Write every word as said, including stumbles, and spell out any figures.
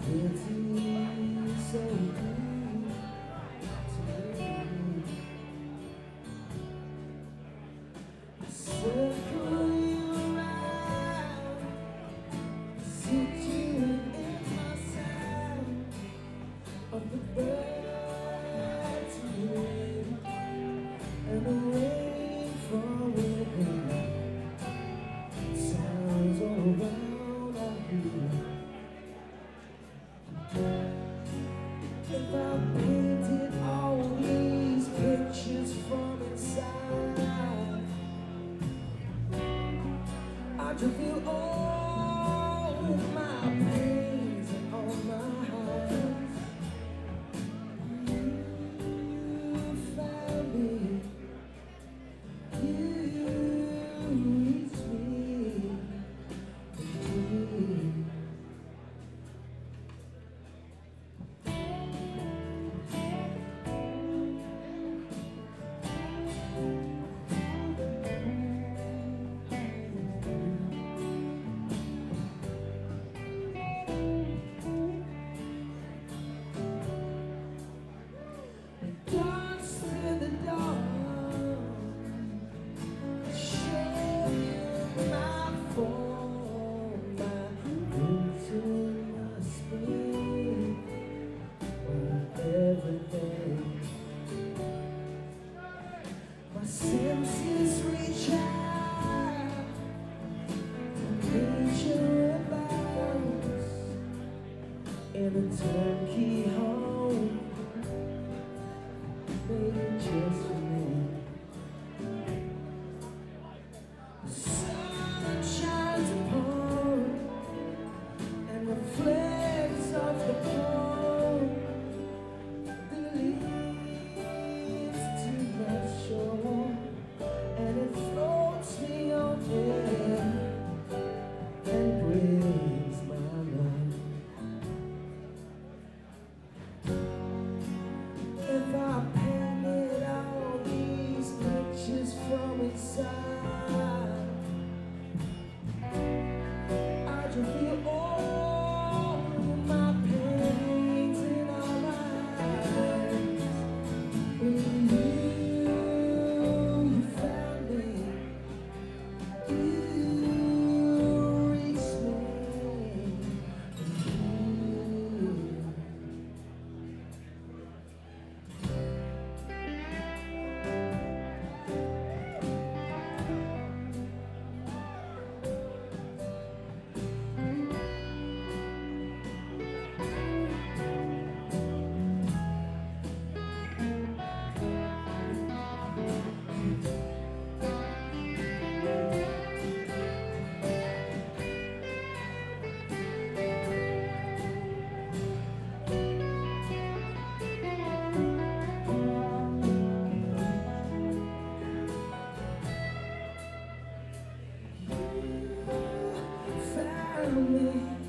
Pretty so good to me. Circle you around, sit you in my sound of the birds wing and the rain falling. Sounds all around I hear. If I painted all these pictures from inside, I'd reveal all my pains and all my highs. You found me, you reached me, me. My senses reach out, nature abounds in a turnkey home made just for me. The sun shines upon and reflects off the pond. The leads to my shore, and it floats me on air and brings my love. If I painted all these pictures from inside, I'd reveal all my pains and all my eyes. When you, you found me, you reached me, you. Found me.